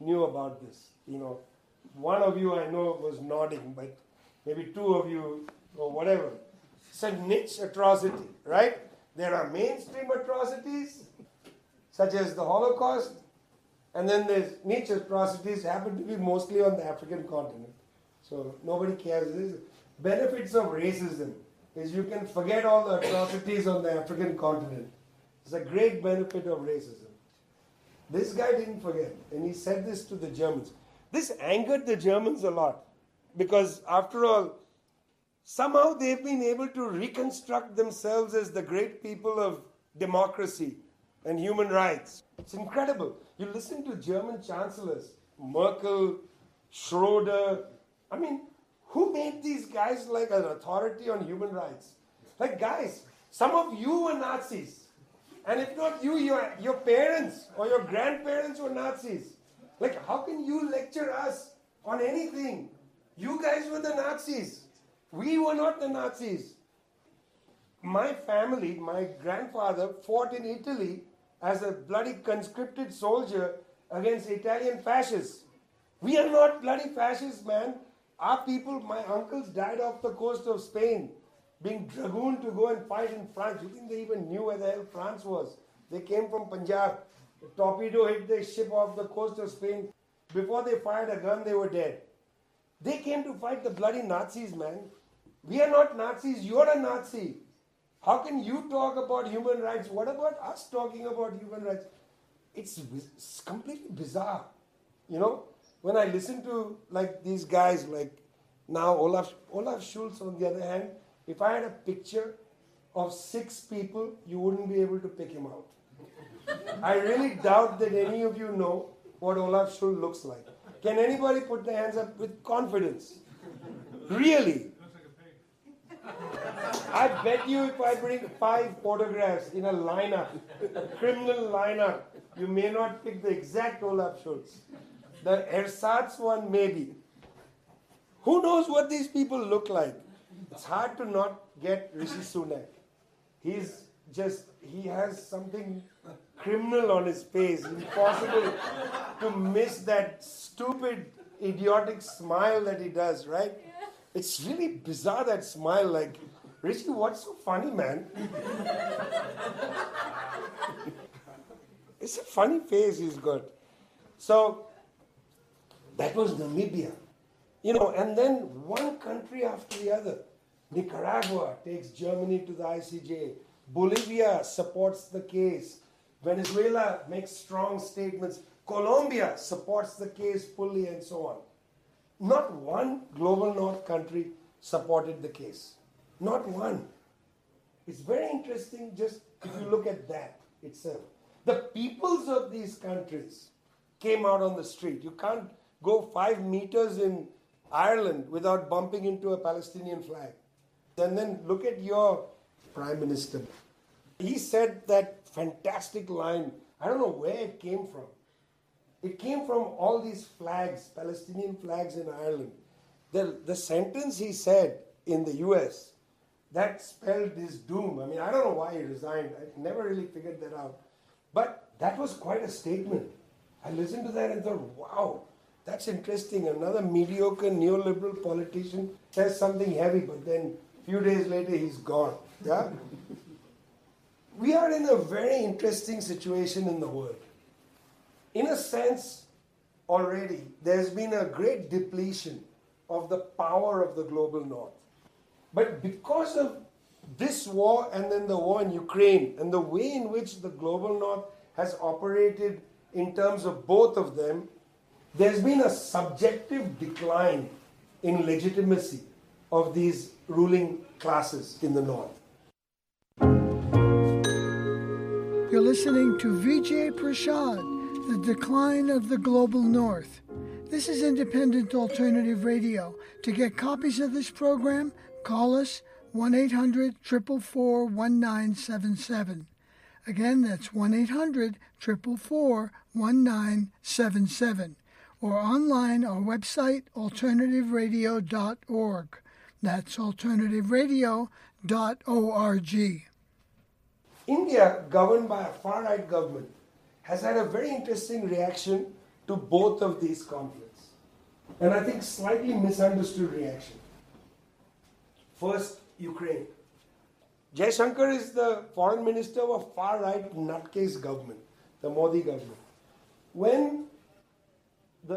knew about this. One of you I know was nodding, but maybe two of you or whatever. It's a niche atrocity, right? There are mainstream atrocities, such as the Holocaust, and then there's niche atrocities happen to be mostly on the African continent. So nobody cares. This benefits of racism is you can forget all the atrocities on the African continent. It's a great benefit of racism. This guy didn't forget, and he said this to the Germans. This angered the Germans a lot, because after all, somehow they've been able to reconstruct themselves as the great people of democracy and human rights. It's incredible. You listen to German chancellors, Merkel, Schroeder. I mean, who made these guys like an authority on human rights? Like, guys, some of you were Nazis. And if not you, your parents or your grandparents were Nazis. Like, how can you lecture us on anything? You guys were the Nazis. We were not the Nazis. My family, my grandfather fought in Italy as a bloody conscripted soldier against Italian fascists. We are not bloody fascists, man. Our people, my uncles died off the coast of Spain, being dragooned to go and fight in France. You think they even knew where the hell France was? They came from Punjab. A torpedo hit their ship off the coast of Spain. Before they fired a gun, they were dead. They came to fight the bloody Nazis, man. We are not Nazis. You're a Nazi. How can you talk about human rights? What about us talking about human rights? It's completely bizarre. When I listen to like these guys, like now Olaf Scholz on the other hand, if I had a picture of 6 people, you wouldn't be able to pick him out. I really doubt that any of you know what Olaf Scholz looks like. Can anybody put their hands up with confidence? Really? I bet you if I bring 5 photographs in a lineup, a criminal lineup, you may not pick the exact Olaf Scholz. The ersatz one maybe. Who knows what these people look like? It's hard to not get Rishi Sunak. He has something criminal on his face. Impossible to miss that stupid, idiotic smile that he does, right? It's really bizarre, that smile. Like, Rishi, what's so funny, man? It's a funny face he's got. So, that was Namibia. And then one country after the other. Nicaragua takes Germany to the ICJ. Bolivia supports the case. Venezuela makes strong statements. Colombia supports the case fully, and so on. Not one global north country supported the case. Not one. It's very interesting just if you look at that itself. The peoples of these countries came out on the street. You can't go 5 meters in Ireland without bumping into a Palestinian flag. And then look at your Prime Minister. He said that fantastic line. I don't know where it came from. It came from all these flags, Palestinian flags in Ireland. The sentence he said in the US, that spelled his doom. I mean, I don't know why he resigned. I never really figured that out. But that was quite a statement. I listened to that and thought, wow, that's interesting. Another mediocre neoliberal politician says something heavy, but then a few days later he's gone. Yeah? We are in a very interesting situation in the world. In a sense, already, there's been a great depletion of the power of the global north. But because of this war and then the war in Ukraine and the way in which the global north has operated in terms of both of them, there's been a subjective decline in legitimacy of these ruling classes in the north. You're listening to Vijay Prashad, The Decline of the Global North. This is Independent Alternative Radio. To get copies of this program, call us 1-800-444-1977. Again, that's 1-800-444-1977. Or online, our website, alternativeradio.org. That's alternativeradio.org. India, governed by a far-right government, has had a very interesting reaction to both of these conflicts. And I think slightly misunderstood reaction. First, Ukraine. Jaishankar is the foreign minister of a far-right nutcase government, the Modi government. When the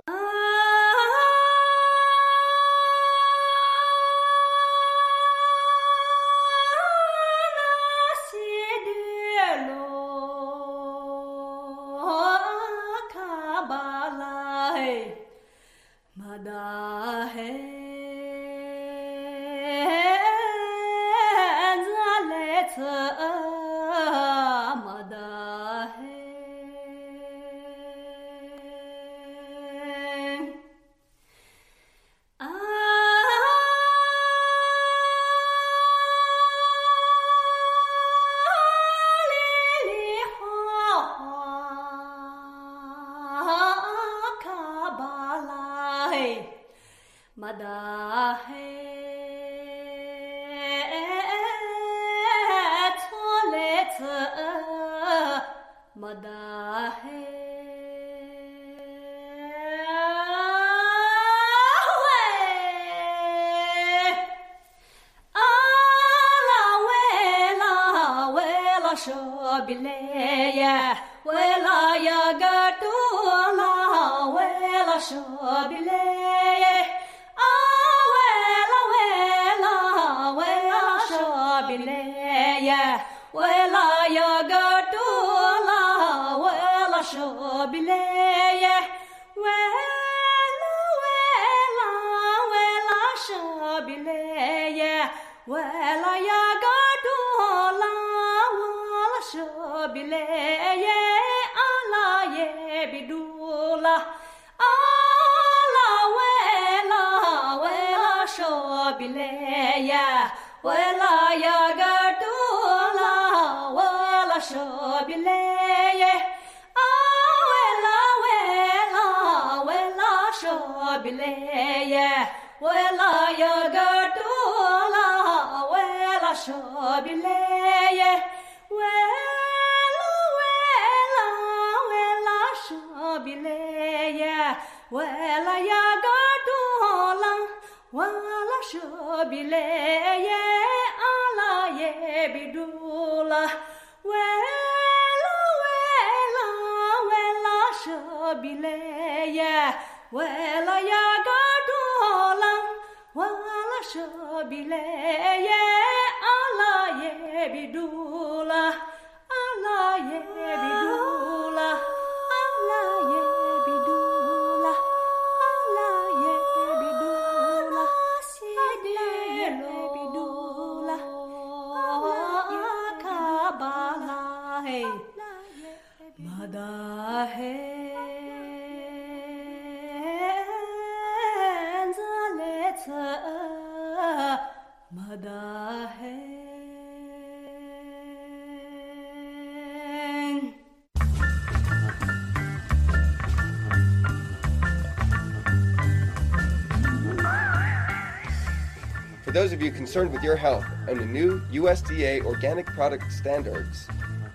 For those of you concerned with your health and the new USDA organic product standards,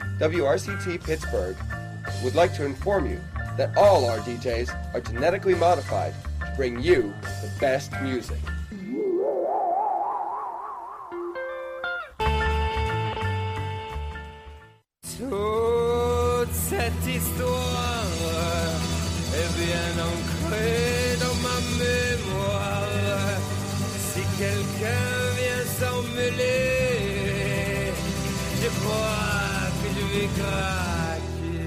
WRCT Pittsburgh would like to inform you that all our DJs are genetically modified to bring you the best music. Toute cette histoire est bien ancrée dans ma mémoire. Si quelqu'un vient s'en mêler, je crois que je vais craquer.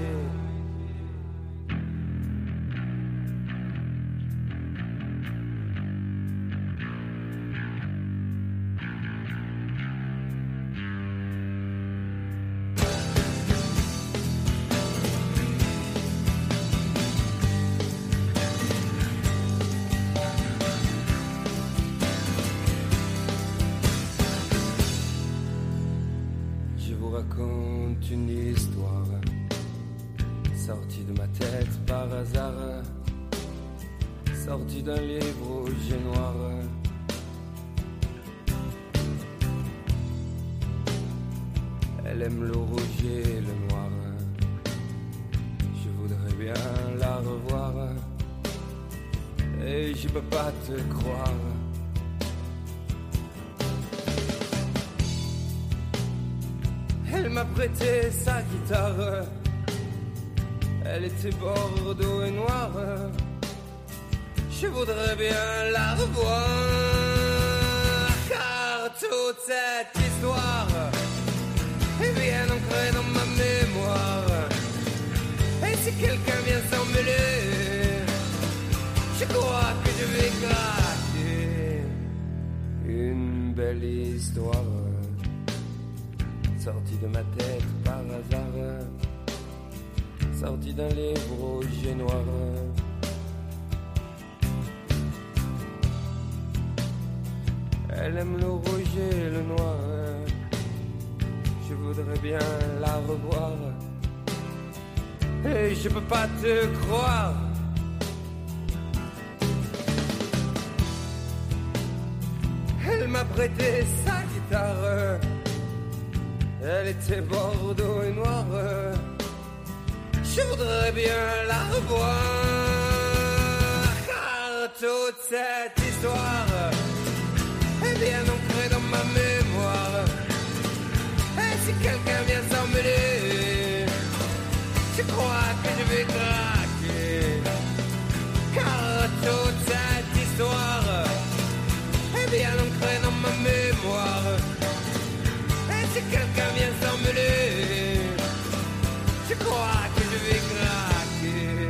Raconte une histoire sortie de ma tête par hasard, sortie d'un livre rouge et noir. Elle aime le rouge et le noir. Je voudrais bien la revoir. et je peux pas te croire. Elle m'a prêté sa guitare, elle était bordeaux et noire. Je voudrais bien la revoir, car toute cette histoire est bien ancrée dans ma mémoire. Et si quelqu'un vient s'en mêler, je crois que je vais craquer. Une belle histoire sortie de ma tête par hasard, sortie d'un livre rouge et noir. Elle aime le rouge et le noir, je voudrais bien la revoir, et je peux pas te croire. Elle m'a prêté sa guitare, elle était bordeaux et noire. Je voudrais bien la revoir, car toute cette histoire est bien ancrée dans ma mémoire. Et si quelqu'un vient s'en mêler, je crois que je vais craquer, car toute cette histoire est bien ancrée dans ma mémoire. Et si quelqu'un vient s'en mêler, je crois que je vais craquer.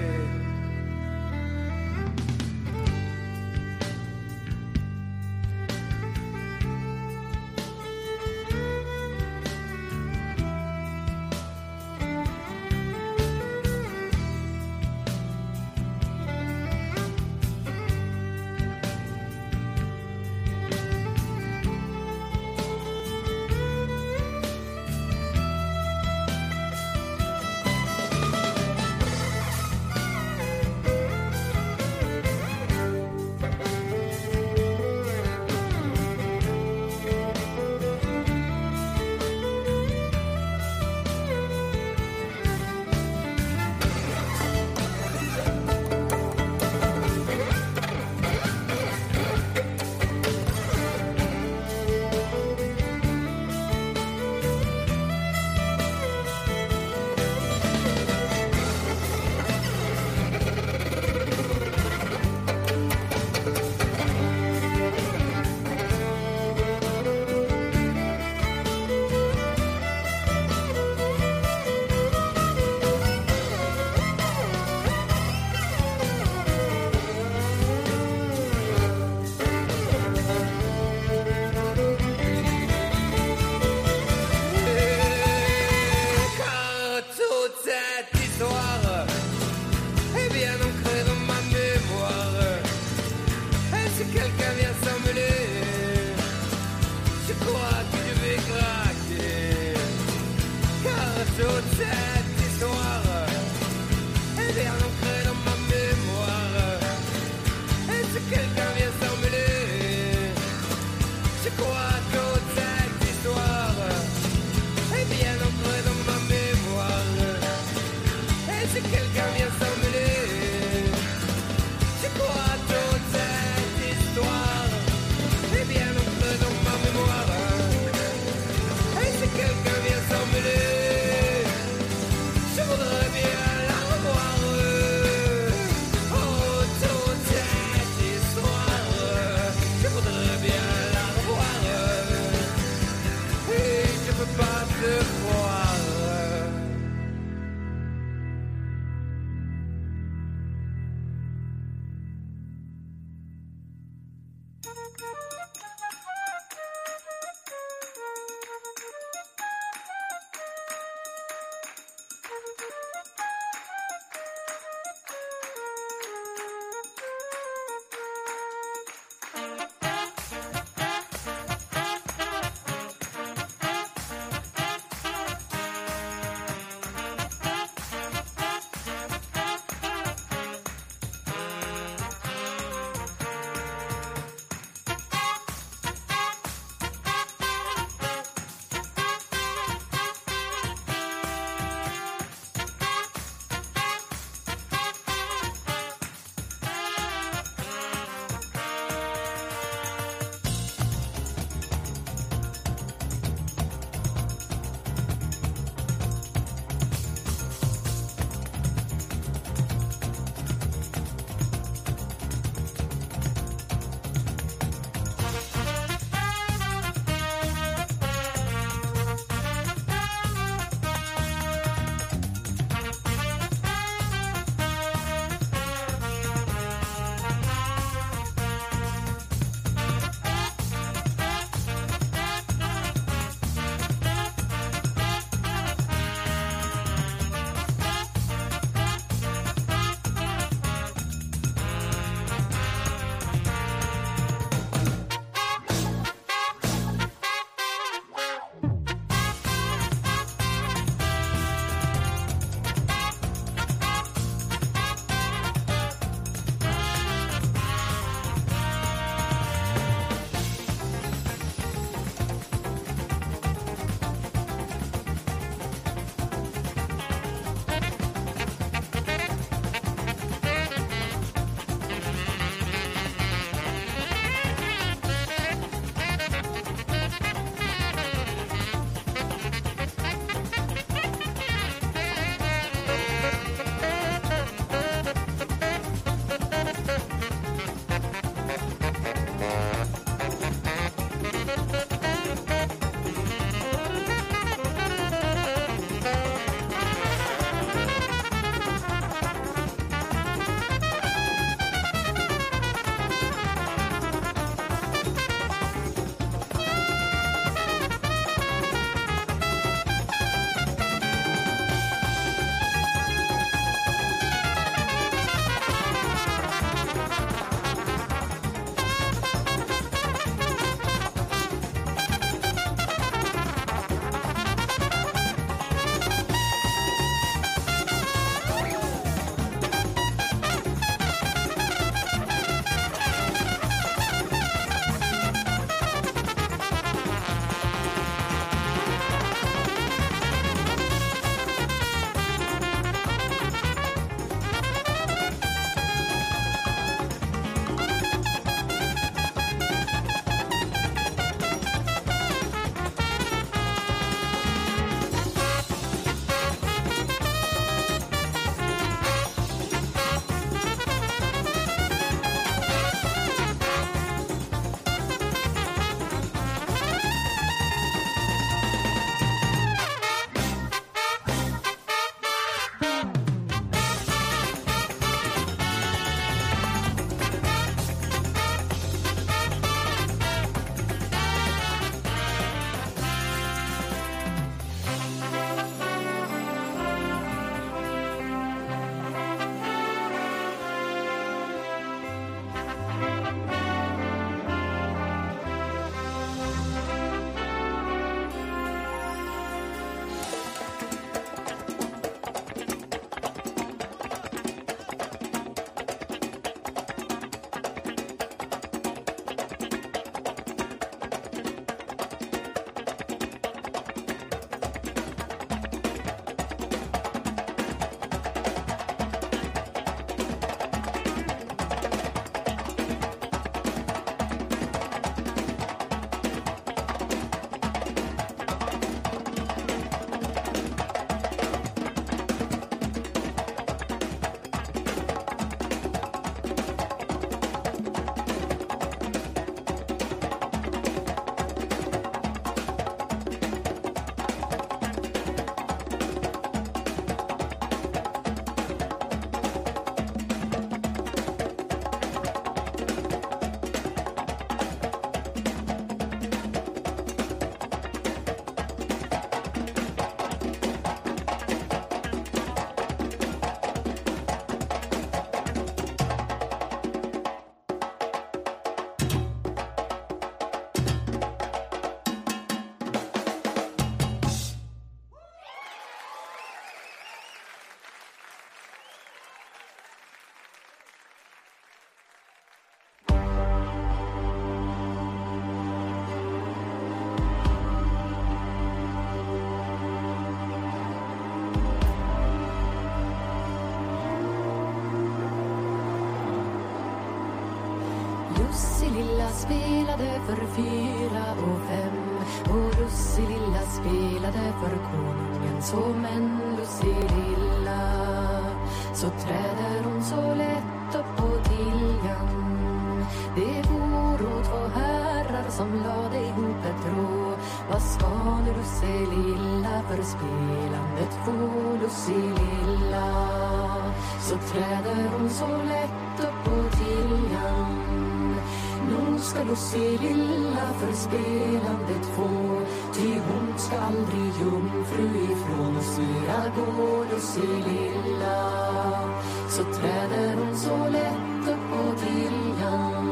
Lusselilla spelade för 4 och 5 och Lusselilla spelade för konungen. Så men Lusselilla, så träder hon så lätt upp på tiljan. Det vore 2 herrar som lade ihop ett rå. Vad ska nu Lusselilla för spelandet få? Lusselilla, så träder hon så lätt upp på tiljan. Nu ska Lusselilla för spelandet få, ty hon ska aldrig jungfru ifrån oss syra gå. Lusselilla, så träder hon så lätt upp på tiljan.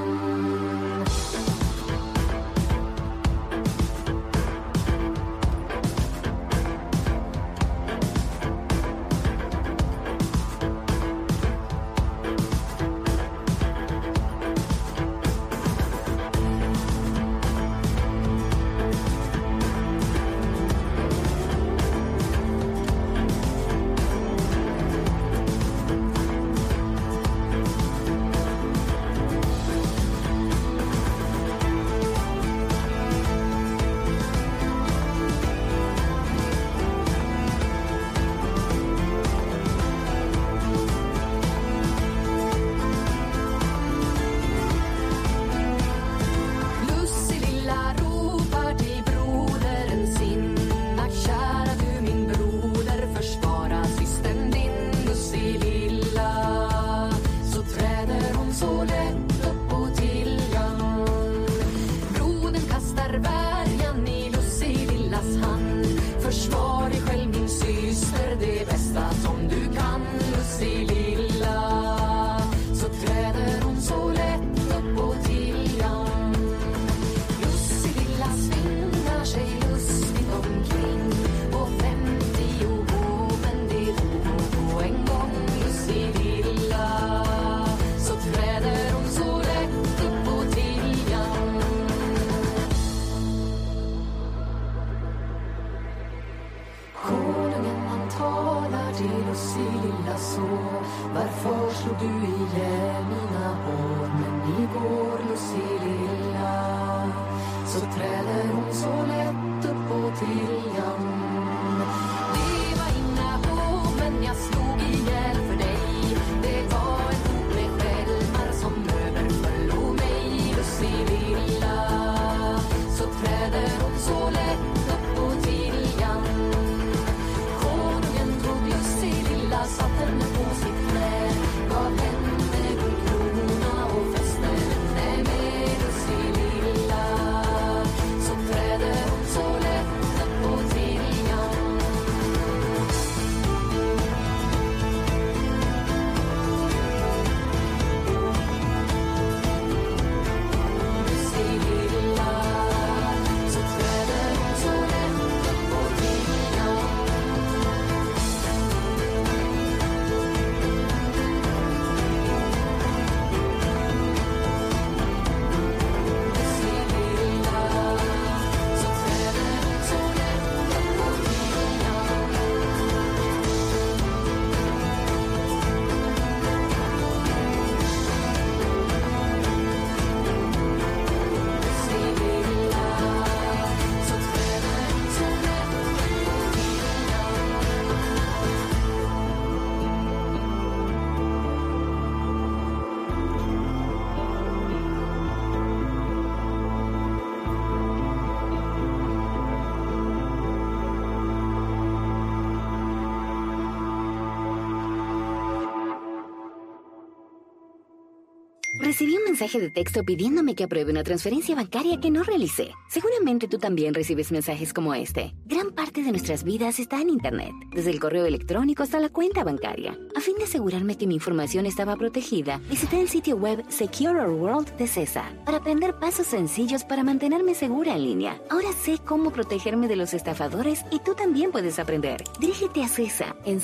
Recibí un mensaje de texto pidiéndome que apruebe una transferencia bancaria que no realicé. Seguramente tú también recibes mensajes como este. Gran parte de nuestras vidas está en Internet, desde el correo electrónico hasta la cuenta bancaria. A fin de asegurarme que mi información estaba protegida, visité el sitio web Secure Our World de CESA para aprender pasos sencillos para mantenerme segura en línea. Ahora sé cómo protegerme de los estafadores y tú también puedes aprender. Dirígete a CESA en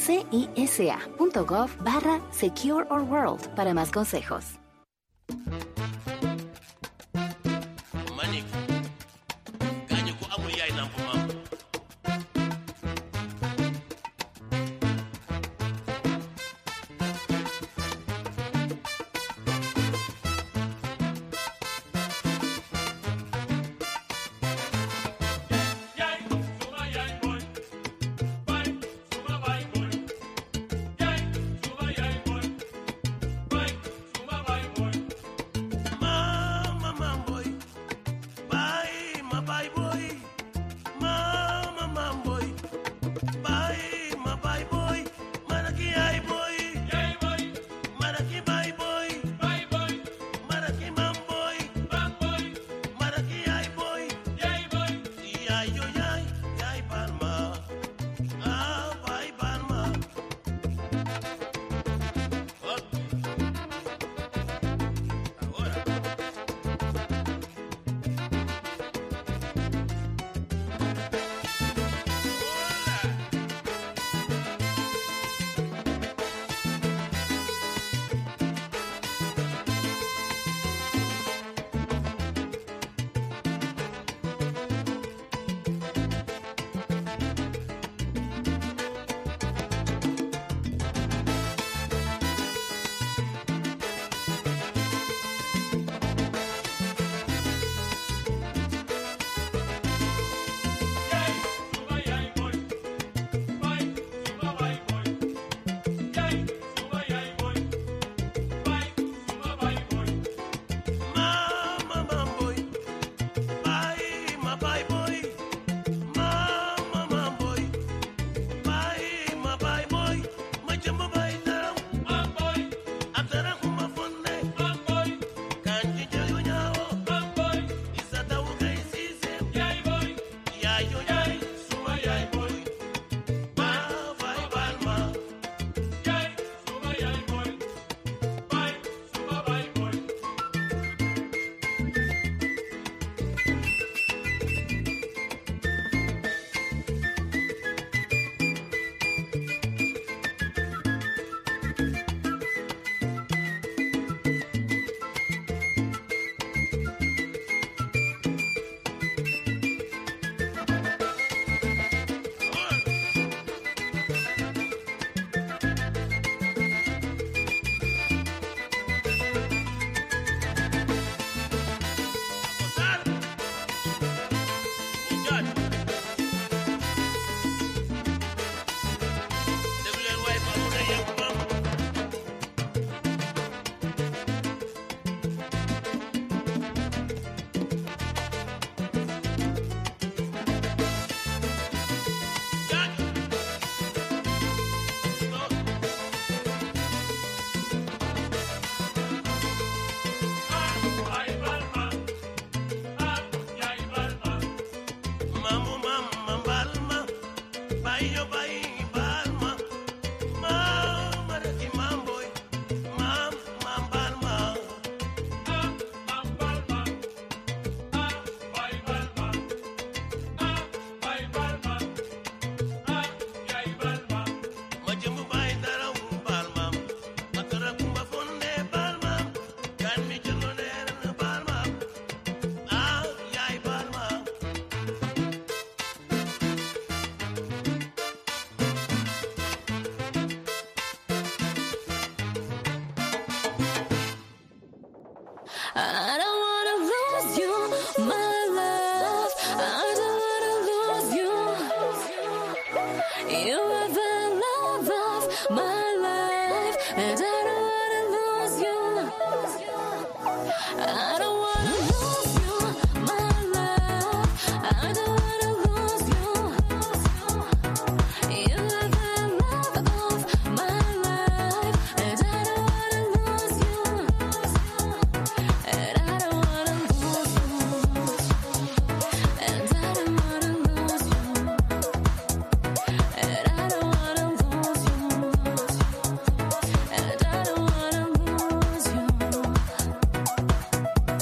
cisa.gov/Secure Our World para más consejos. Manik gañu ko amul yaay namp maam I don't wanna lose you, my love. I don't wanna lose you. You are the love of my life, and I don't wanna lose you. I don't wanna lose you, my love. I don't wanna lose you. You are the love of my life, and I don't wanna lose you. And I don't wanna lose you. And I don't wanna lose you. And I don't wanna lose you. And I don't wanna lose you.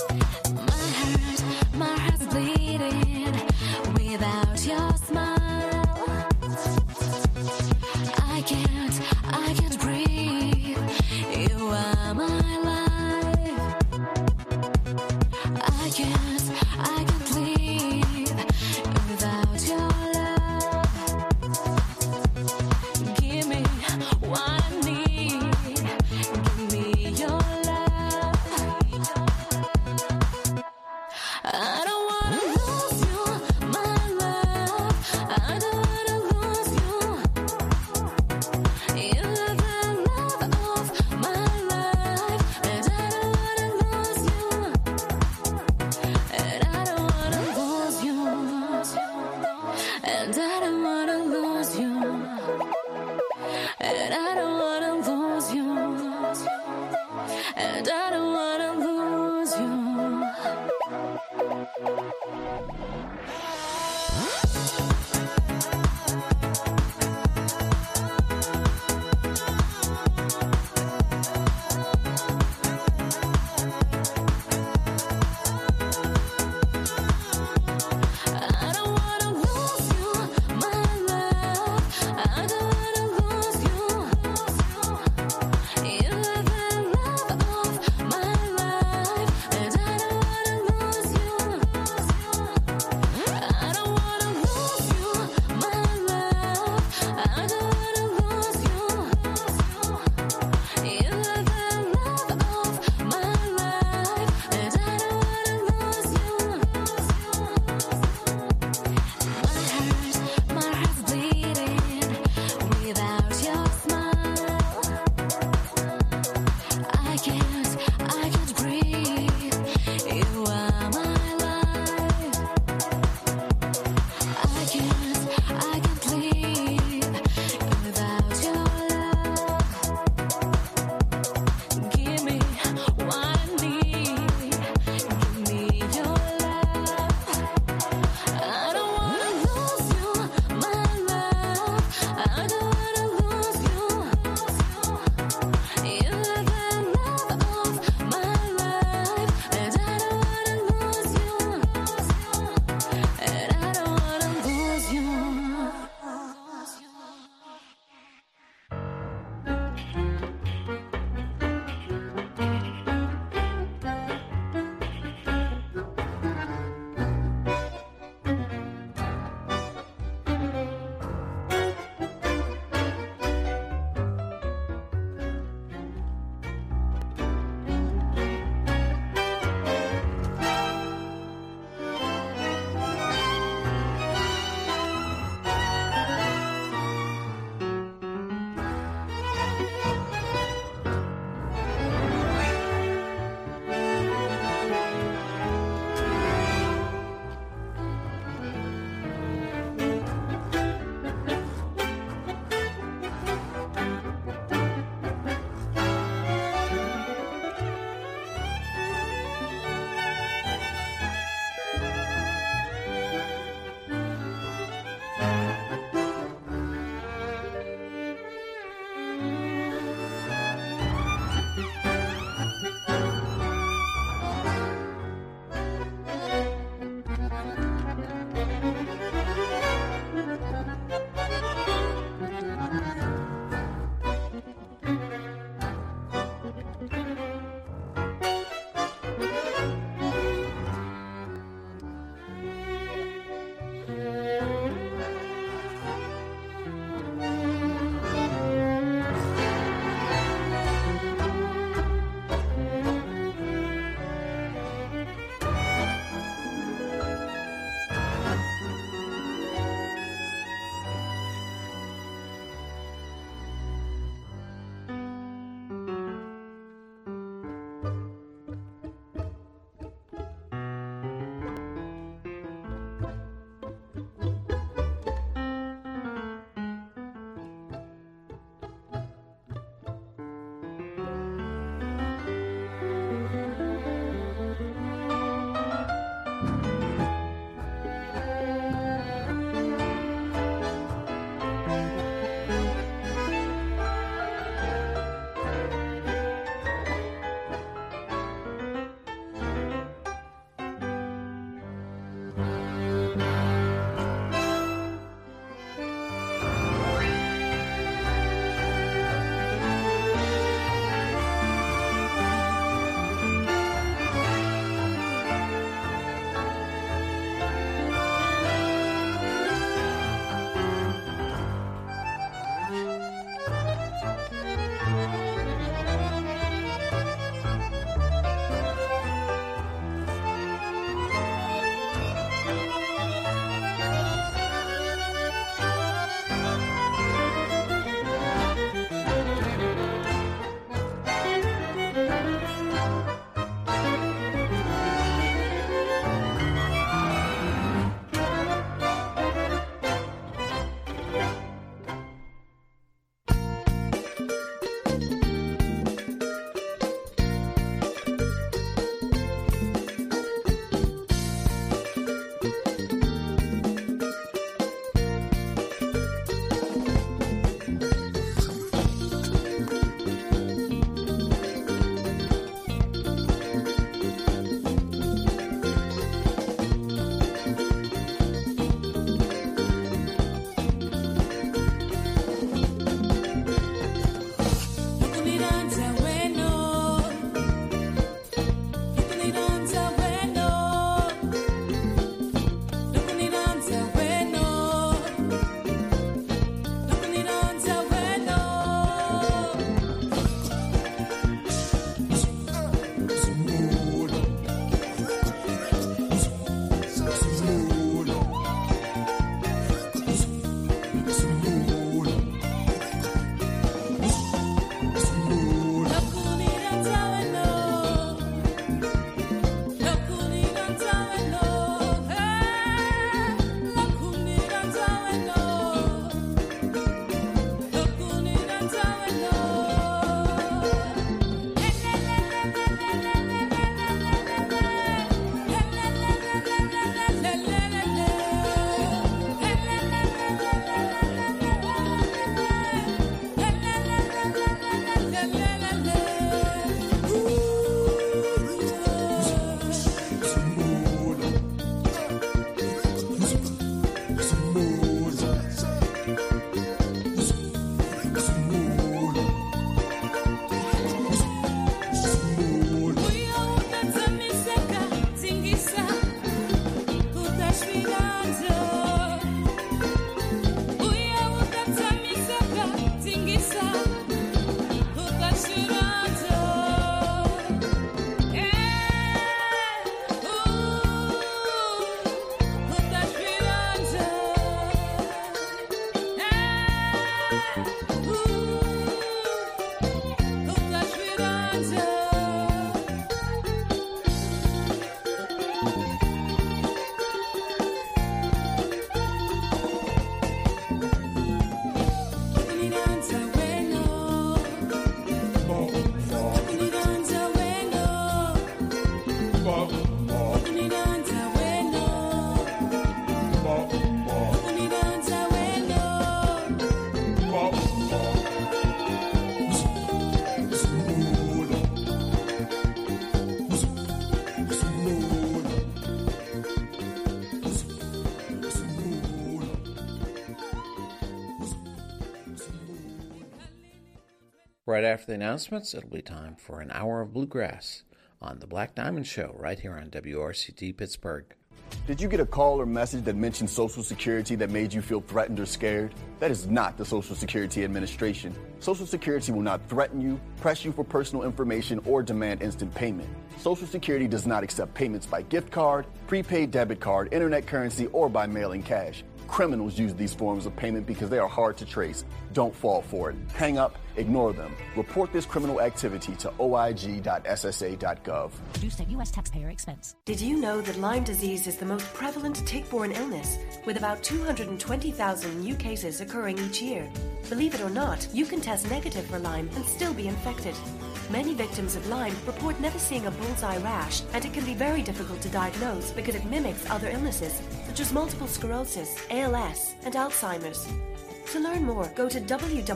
Right after the announcements, it'll be time for an hour of bluegrass on the Black Diamond Show right here on WRCT Pittsburgh. Did you get a call or message that mentioned Social Security that made you feel threatened or scared? That is not the Social Security Administration. Social Security will not threaten you, press you for personal information, or demand instant payment. Social Security does not accept payments by gift card, prepaid debit card, internet currency, or by mailing cash. Criminals use these forms of payment because they are hard to trace. Don't fall for it. Hang up, ignore them. Report this criminal activity to oig.ssa.gov. Produced at U.S. taxpayer expense. Did you know that Lyme disease is the most prevalent tick-borne illness, with about 220,000 new cases occurring each year? Believe it or not, you can test negative for Lyme and still be infected. Many victims of Lyme report never seeing a bullseye rash, and it can be very difficult to diagnose because it mimics other illnesses, such as multiple sclerosis, ALS, and Alzheimer's. To learn more, go to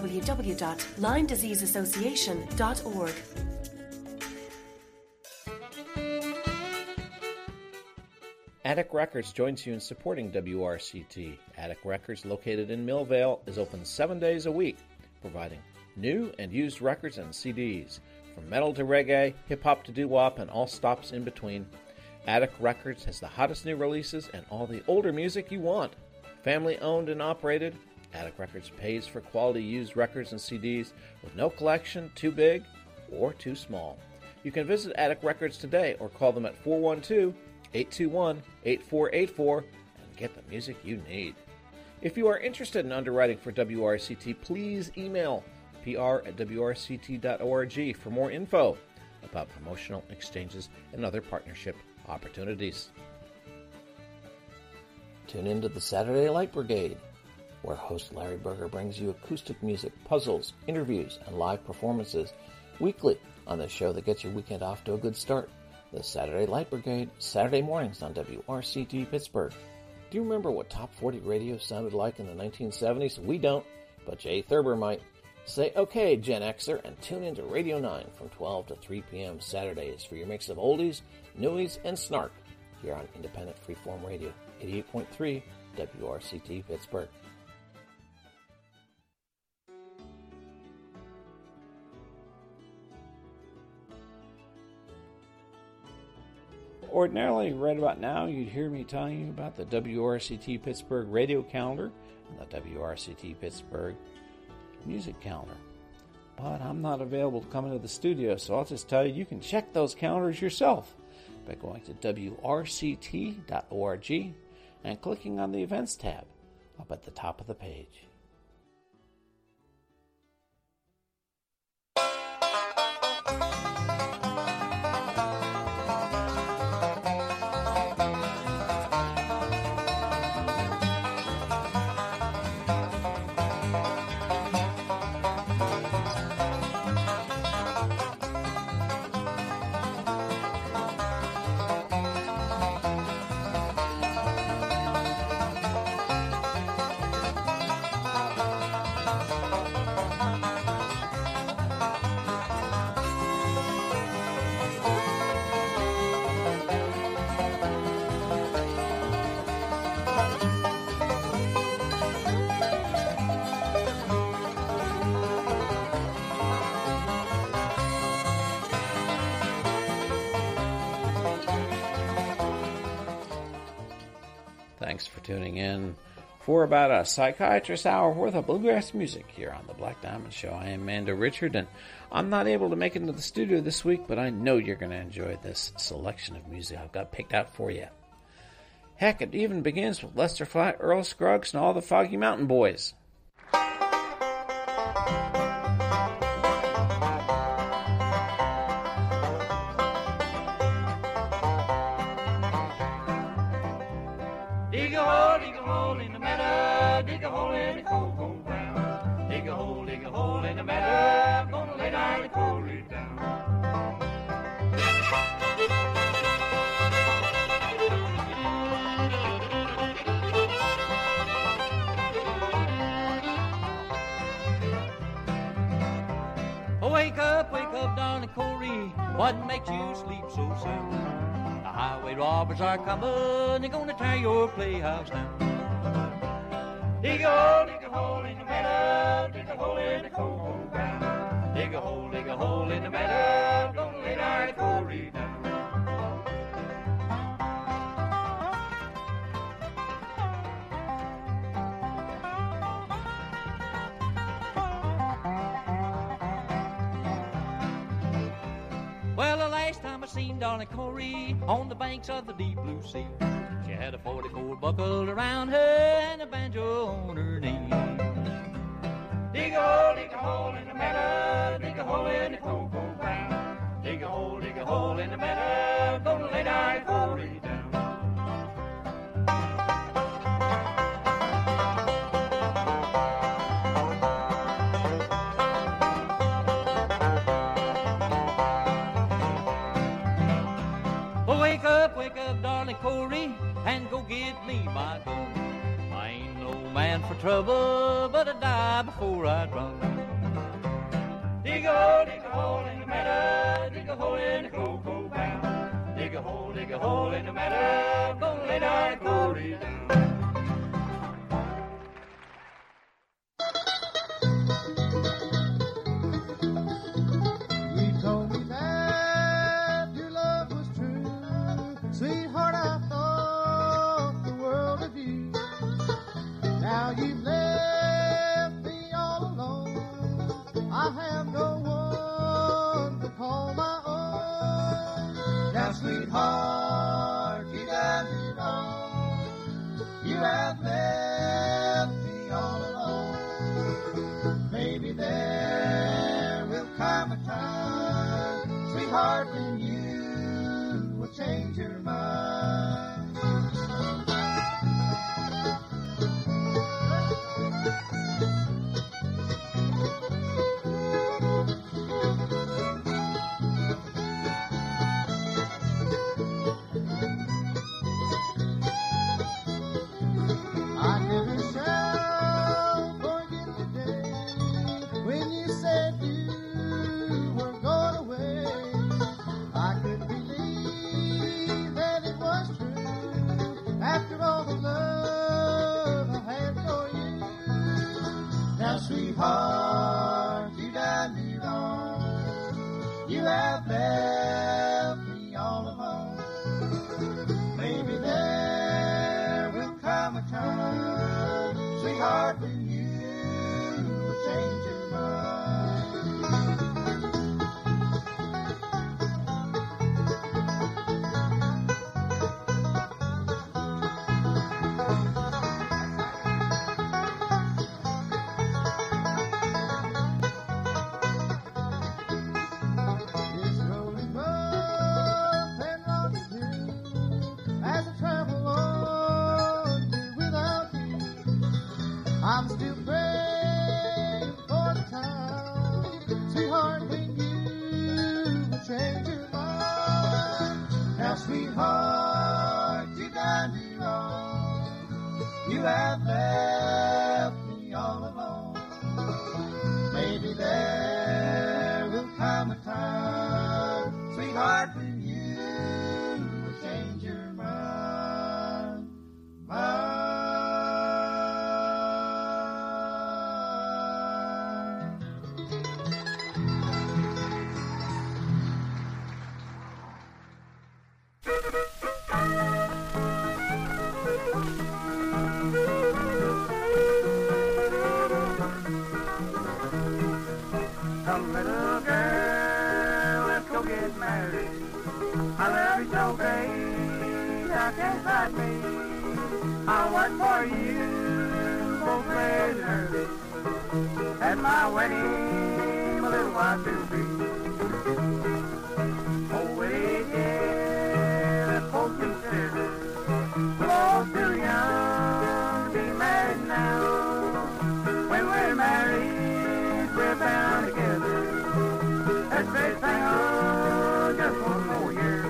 www.LymeDiseaseAssociation.org. Attic Records joins you in supporting WRCT. Attic Records, located in Millvale, is open 7 days a week, providing new and used records and CDs. From metal to reggae, hip-hop to doo-wop, and all stops in between. Attic Records has the hottest new releases and all the older music you want. Family owned and operated, Attic Records pays for quality used records and CDs with no collection too big or too small. You can visit Attic Records today or call them at 412-821-8484 and get the music you need. If you are interested in underwriting for WRCT, please email pr@wrct.org for more info about promotional exchanges and other partnership opportunities. Tune into the Saturday Light Brigade, where host Larry Berger brings you acoustic music, puzzles, interviews, and live performances weekly on the show that gets your weekend off to a good start. The Saturday Light Brigade, Saturday mornings on WRCT Pittsburgh. Do you remember what Top 40 radio sounded like in the 1970s? We don't, but Jay Thurber might. Say okay, Gen Xer, and tune into Radio 9 from 12 to 3 p.m. Saturdays for your mix of oldies, newies, and snark here on Independent Freeform Radio, 88.3 WRCT Pittsburgh. Ordinarily, right about now, you'd hear me telling you about the WRCT Pittsburgh radio calendar and the WRCT Pittsburgh music calendar. But I'm not available to come into the studio, so I'll just tell you, you can check those calendars yourself by going to WRCT.org and clicking on the Events tab up at the top of the page. Thanks for tuning in for about a psychiatrist hour worth of bluegrass music here on the Black Diamond Show. I am Mando Richard, and I'm not able to make it into the studio this week, but I know you're going to enjoy this selection of music I've got picked out for you. Heck, it even begins with Lester Flatt, Earl Scruggs, and all the Foggy Mountain Boys. Dig a hole in the meadow, dig a hole in the cold, cold ground. Dig a hole in the meadow, I'm gonna lay down the coal rig down. What makes you sleep so sound? The highway robbers are coming, they're gonna tear your playhouse down. Dig a hole in the meadow, dig a hole in the cocoa ground. Dig a hole in the meadow, gonna lay our Corey down. Well, the last time I seen darling Corey on the banks of the deep blue sea, she had a 44 buckled around her and a banjo on her knee. Dig a hole in the meadow, dig a hole in the cocoa ground. Dig a hole in the meadow, gonna lay our Corey down. Wake up, darling Corey, and go get me my gun. I ain't no man for trouble, but I'd die before I'd run. Dig a hole in the meadow, dig a hole in the cocoa ground. Dig a hole in the meadow, gonna lay our Corey down. Sweetheart, I thought the world of you. Now you've left me all alone. I have no one to call my own. Now, sweetheart, you done me wrong. You have left me all alone. Maybe there will come a time, sweetheart, when you will change your mind. I never shall forget the day when you said you were going away. I couldn't believe that it was true after all the love I had for you. Now, sweetheart, you done me wrong. You have left me all alone. Maybe there will come a time, sweetheart, when you will change your mind. I'm still praying for the time, sweetheart, when you will change your mind. Now, sweetheart, you done me wrong. You have left me all alone. Maybe there will come a time, sweetheart, when you will change your mind. Come, little girl, let's go get married. I love you so great, I can't fight me. I'll work for you, both late and early. At my wedding, my little wife to be. Oh, wait, yeah, let's both consider. We're both too young to be married now. When we're married, we're bound together. Let's stay single just one more year.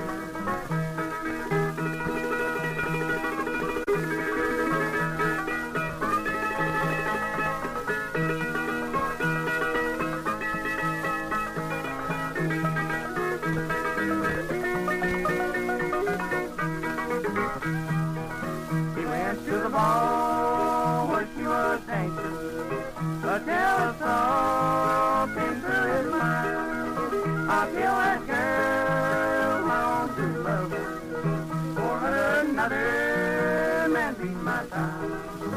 ball where she was dancing, until a thought came through his mind. I'll kill that girl, my own true lover, for another man beat my time.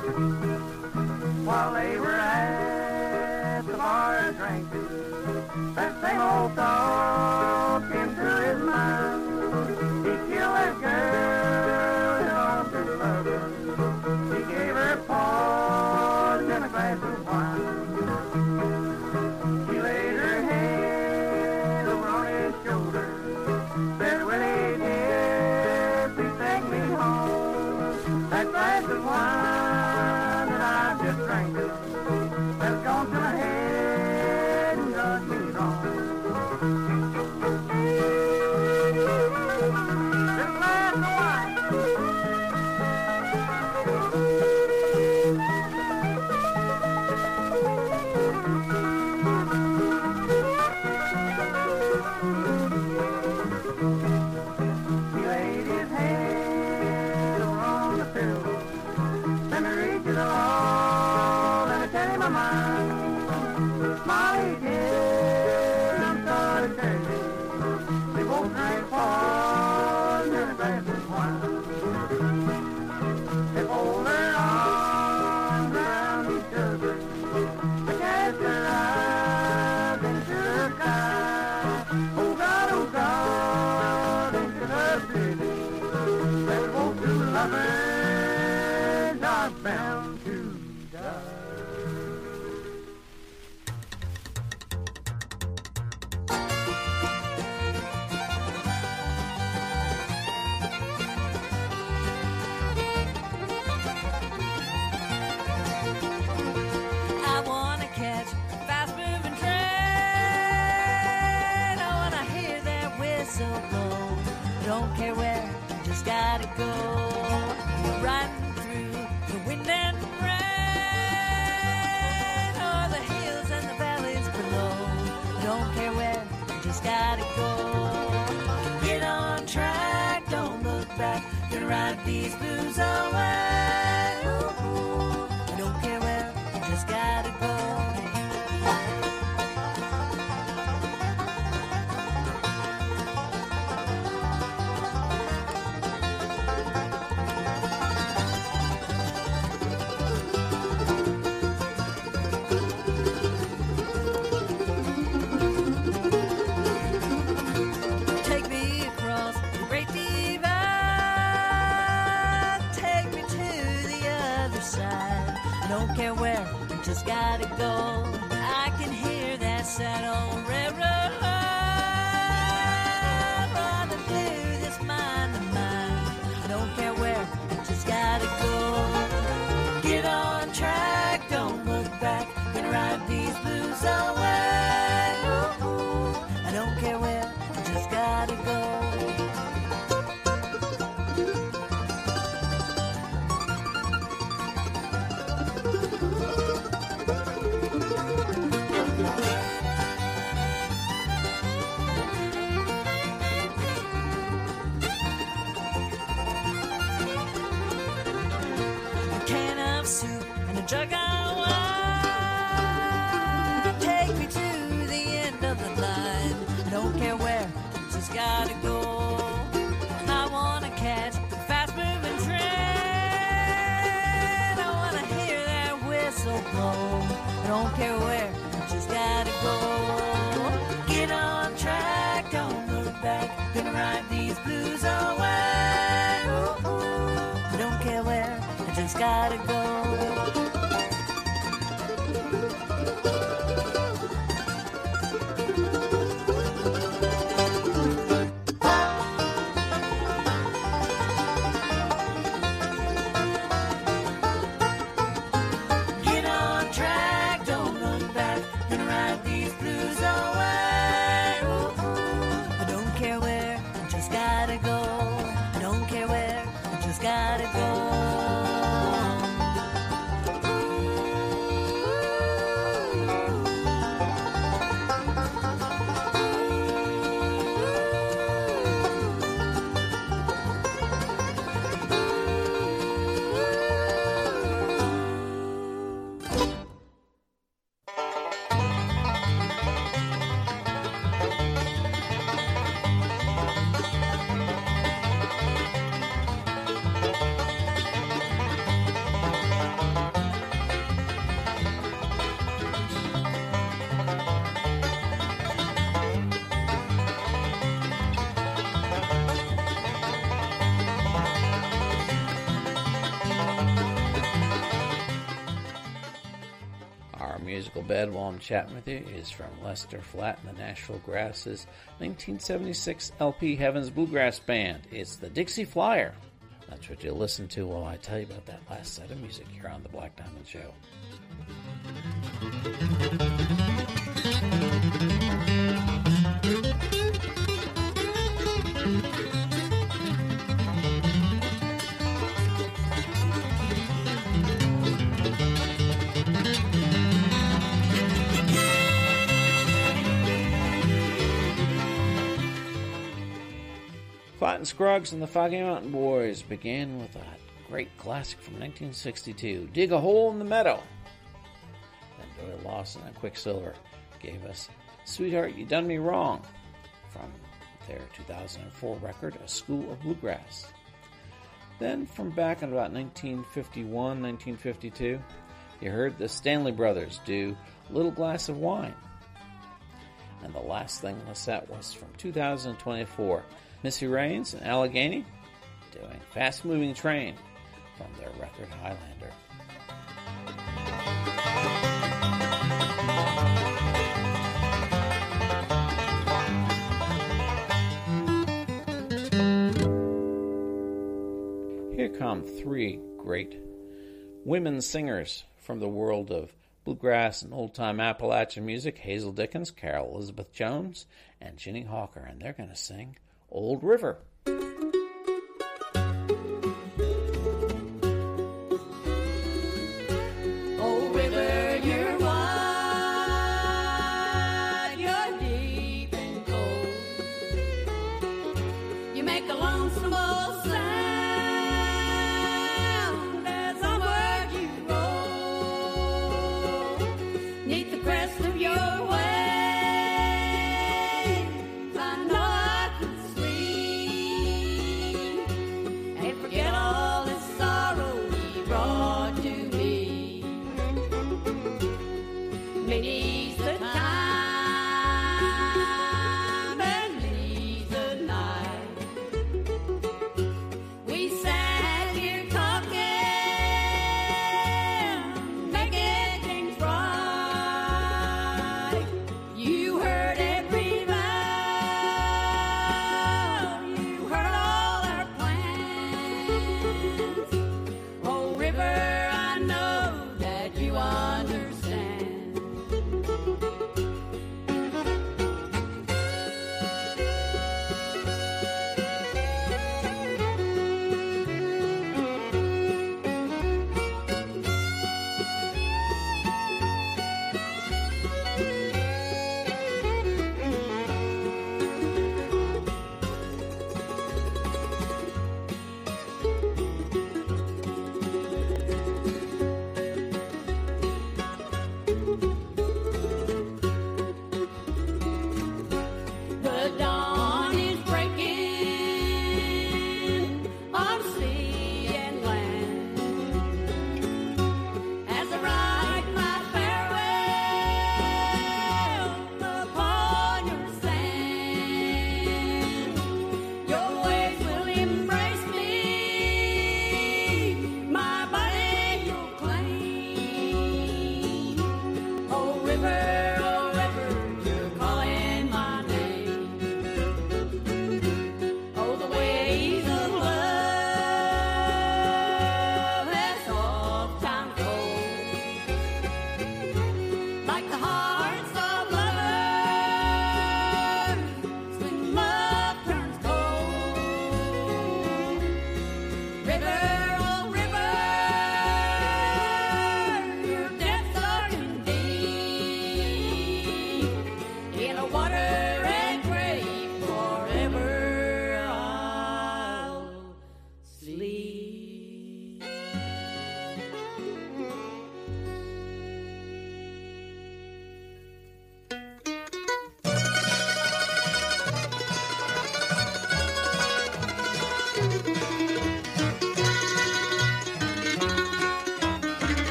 While they were at the bar drinking, that same old thought came through his mind. He killed that girl, his own true lover. He gave her poison in a glass of wine. He laid her head over on his shoulder, said, Willie dear, please take me home. That glass of wine that I've just drank has gone to my head and done me wrong. This glass of wine. He laid his head over on the pillow. Let me read you the law, let me tell you my mind. Molly dear, I'm sorry to tell you, we both drank poison in a glass of wine. They fold their arms around each other, they cast their eyes into the sky. Oh God, into the city, that both two lovers are bound to die. I wanna catch a fast-moving train. I wanna hear that whistle blow. Don't care where, just gotta go. Riding through the wind and rain, or the hills and the valleys below. Don't care where, just gotta go. Get on track, don't look back. Gonna ride these blues away. Ooh, I don't care where, just gotta go. Take me across the great divide. Take me to the other side. Don't care where, just gotta go. I can hear that sad old railroad running through this mind of mine. Don't care where, just gotta go. Get on track, don't look back. Gonna ride these blues away. Ooh, I don't care where, just gotta go. A can of soup and a jug of wine. Take me to the end of the line. Don't care where, just gotta go. I wanna catch a fast-moving train. I wanna hear that whistle blow. Don't care where, just gotta go. Get on track, don't look back. Gonna ride these blues away. Ooh, I don't care where, I just gotta go. Get on track, don't look back. Gonna ride these blues away. Ooh, I don't care where, I just gotta go. I don't care where, I just gotta go. musical bed while I'm chatting with you is from Lester Flatt and the Nashville Grasses' 1976 LP Heaven's Bluegrass Band. It's the Dixie Flyer. That's what you'll listen to while I tell you about that last set of music here on The Black Diamond Show. Flatt and Scruggs and the Foggy Mountain Boys began with a great classic from 1962, Dig a Hole in the Meadow. Then Doyle Lawson and Quicksilver gave us Sweetheart, You Done Me Wrong from their 2004 record, A School of Bluegrass. Then from back in about 1951, 1952, you heard the Stanley Brothers do Little Glass of Wine. And the last thing on the set was from 2024, Missy Raines and Allegheny doing Fast Moving Train from their record Highlander. Here come three great women singers from the world of bluegrass and old-time Appalachian music, Hazel Dickens, Carol Elizabeth Jones, and Ginny Hawker, and they're going to sing Old River. Old river, you're wide, you're deep and cold. You make a lonesome old sound as onward you roll. 'Neath the crest of your waves, I know I could sleep.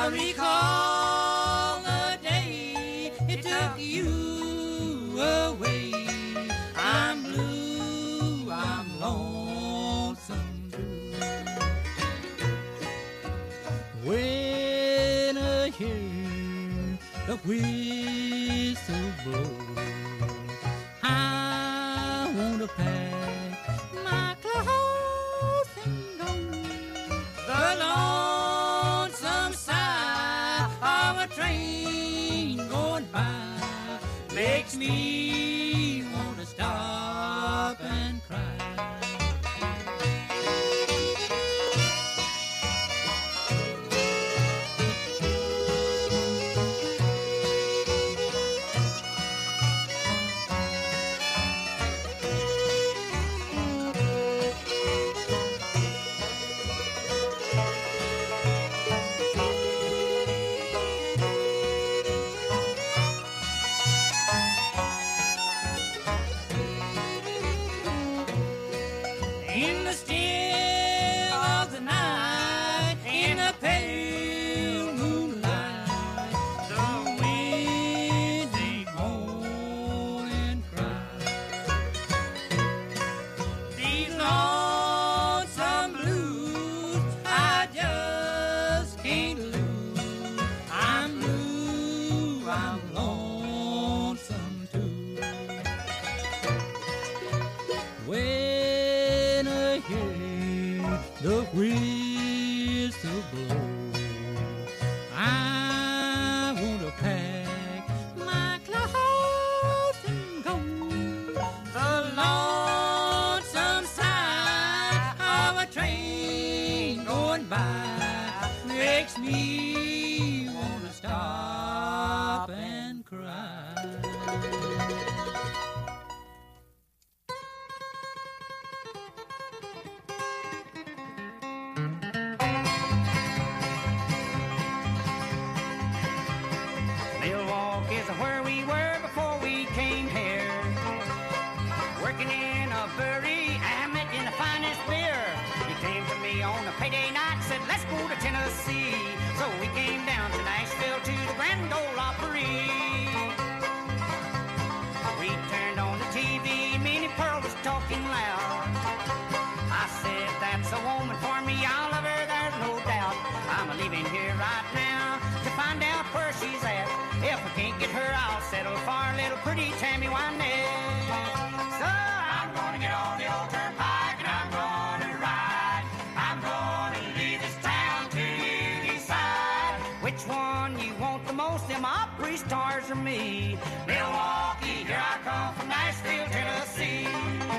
I recall the day it took you away. I'm blue, I'm lonesome too. When I hear the whistle blow, I want to pack my clothes and go. The lonesome sigh of a train going by makes me want to stop and cry. In the still of the night, in the pale moonlight, the wind ain't mourning cry. These lonesome blues I just can't lose. I'm blue, I'm lonesome too. When I hear the whistle blow, I want to pack my clothes and go. The lonesome sigh of a train going by makes me want to stop and cry. Milwaukee's where we were before we came here. Working in a brewery, I met in the finest beer. He came to me on a payday night, said, let's go to Tennessee. So we came down to Nashville to the Grand Ole Opry. We turned on the TV, Minnie Pearl was talking loud. I said, that's a woman for me, I'll love her, there's no doubt. I'm leaving here right now to find out where she's at. If I can't get her, I'll settle for little pretty Tammy Wynette. So I'm gonna get on the old turnpike and I'm gonna ride. I'm gonna leave this town till you decide which one you want the most, them Opry stars or me. Milwaukee, here I come from Nashville, Tennessee.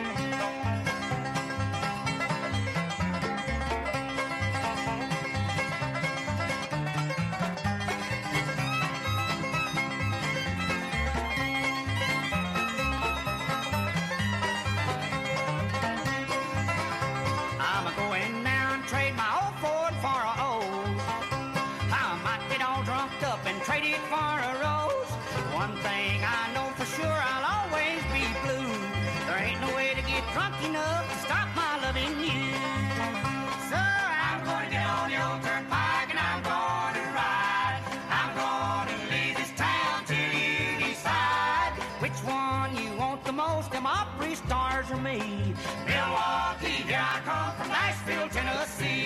I'm going now and trade my old Ford for a O's. I might get all drunk up and trade it for a rose. One thing I know for sure, I'll always be blue. There ain't no way to get drunk enough to stop my loving you. So I'm gonna get on the old turnpike and I'm gonna ride. I'm gonna leave this town till you decide which one you want the most, them Opry stars or me. Milwaukee, here I come from Nashville, Tennessee.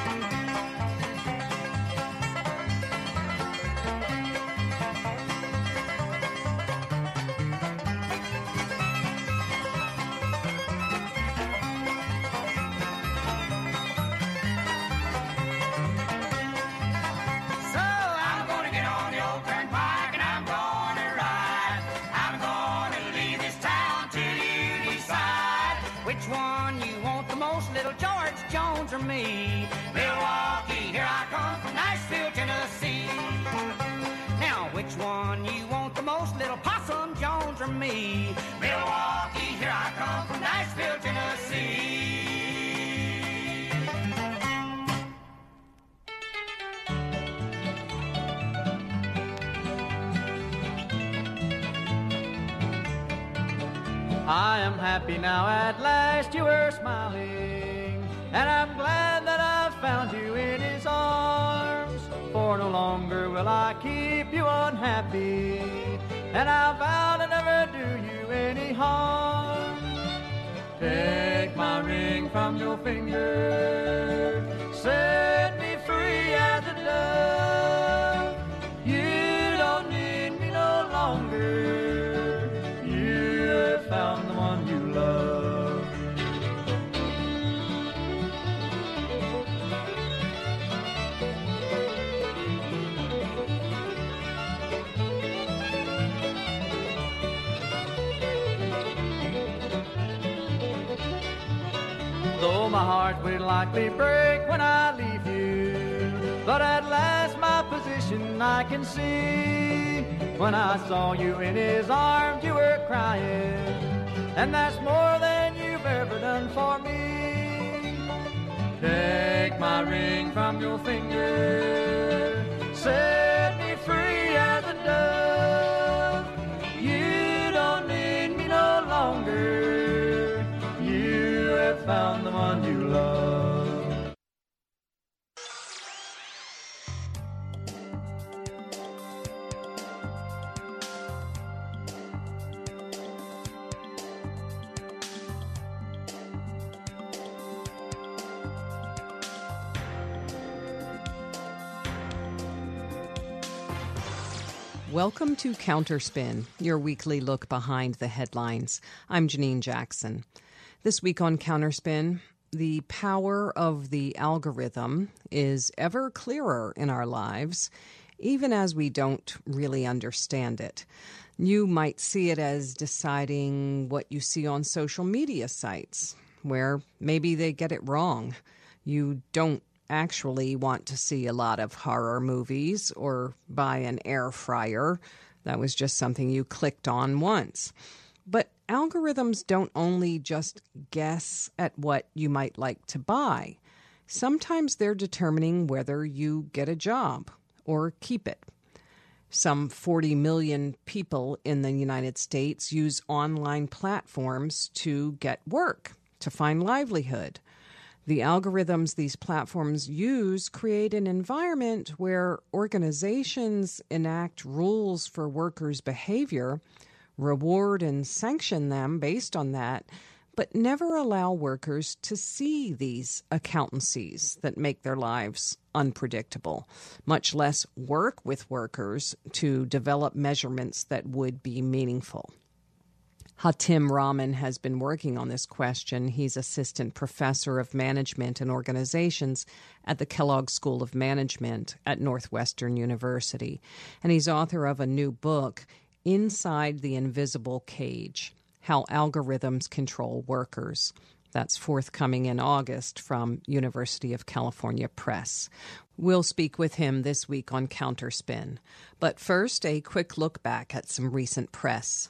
So I'm gonna get on the old turnpike and I'm gonna ride. I'm gonna leave this town till you decide which one you want the most, little George Jones or me. Milwaukee, here I come from Nashville, Tennessee. Now, which one you want the most, little Possum Jones or me? Milwaukee, here I come from Nashville, Tennessee. I am happy now at last you were smiling, and I'm glad that I found you in his arms. For for no longer will I keep you unhappy, and I vow to never do you any harm. Take my ring from your finger, set me free as a dove. You don't need me no longer, you have found the one you love. Though my heart will likely break when I leave you, but at last my position I can see. When I saw you in his arms, you were crying, and that's more than you've ever done for me. Take my ring from your finger, set me free as a dove. You don't need me no longer, you have found the one you love. Welcome to Counterspin, your weekly look behind the headlines. I'm Janine Jackson. This week on Counterspin, the power of the algorithm is ever clearer in our lives, even as we don't really understand it. You might see it as deciding what you see on social media sites, where maybe they get it wrong. You don't actually want to see a lot of horror movies or buy an air fryer. That was just something you clicked on once. But algorithms don't only just guess at what you might like to buy. Sometimes they're determining whether you get a job or keep it. Some 40 million people in the United States use online platforms to get work, to find livelihood. The algorithms these platforms use create an environment where organizations enact rules for workers' behavior, reward and sanction them based on that, but never allow workers to see these accountancies that make their lives unpredictable, much less work with workers to develop measurements that would be meaningful. Hatim Rahman has been working on this question. He's assistant professor of management and organizations at the Kellogg School of Management at Northwestern University. And he's author of a new book, Inside the Invisible Cage: How Algorithms Control Workers. That's forthcoming in August from University of California Press. We'll speak with him this week on Counterspin. But first, a quick look back at some recent press.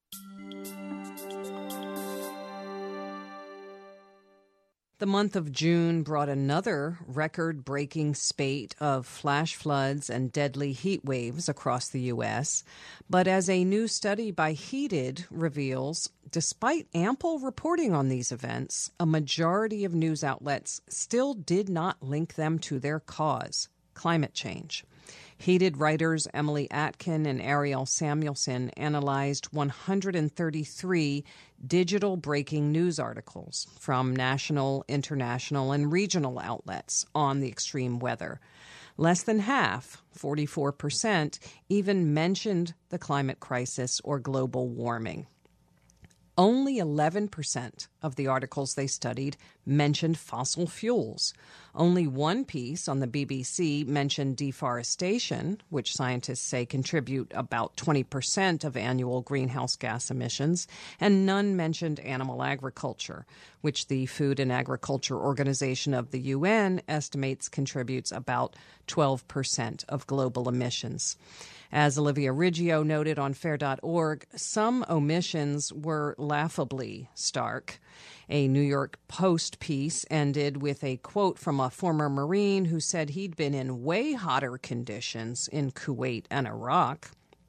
The month of June brought another record-breaking spate of flash floods and deadly heat waves across the U.S. But as a new study by Heated reveals, despite ample reporting on these events, a majority of news outlets still did not link them to their cause, climate change. Heated writers Emily Atkin and Ariel Samuelson analyzed 133 digital breaking news articles from national, international, and regional outlets on the extreme weather. Less than half, 44%, even mentioned the climate crisis or global warming. Only 11% of the articles they studied mentioned fossil fuels. Only one piece on the BBC mentioned deforestation, which scientists say contribute about 20% of annual greenhouse gas emissions, and none mentioned animal agriculture, which the Food and Agriculture Organization of the UN estimates contributes about 12% of global emissions. As Olivia Riggio noted on FAIR.org, some omissions were laughably stark. A New York Post piece ended with a quote from a former Marine who said he'd been in way hotter conditions in Kuwait and Iraq.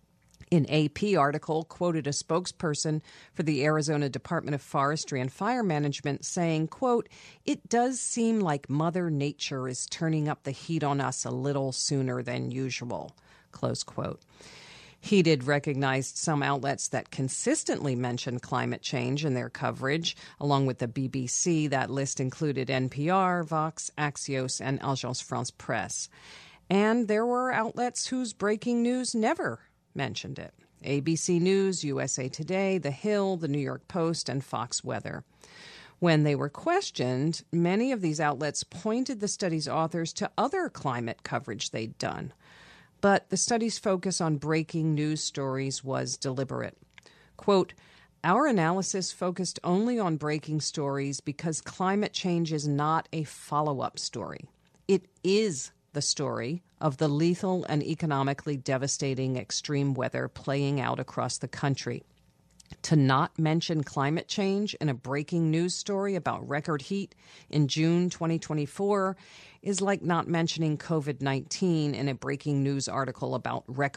An AP article quoted a spokesperson for the Arizona Department of Forestry and Fire Management saying, quote, "It does seem like Mother Nature is turning up the heat on us a little sooner than usual," close quote. Heated recognized some outlets that consistently mention climate change in their coverage. Along with the BBC, that list included NPR, Vox, Axios, and Agence France Presse. And there were outlets whose breaking news never mentioned it. ABC News, USA Today, The Hill, The New York Post, and Fox Weather. When they were questioned, many of these outlets pointed the study's authors to other climate coverage they'd done. But the study's focus on breaking news stories was deliberate. Quote, "Our analysis focused only on breaking stories because climate change is not a follow-up story. It is the story of the lethal and economically devastating extreme weather playing out across the country. To not mention climate change in a breaking news story about record heat in June 2024 is like not mentioning COVID-19 in a breaking news article about record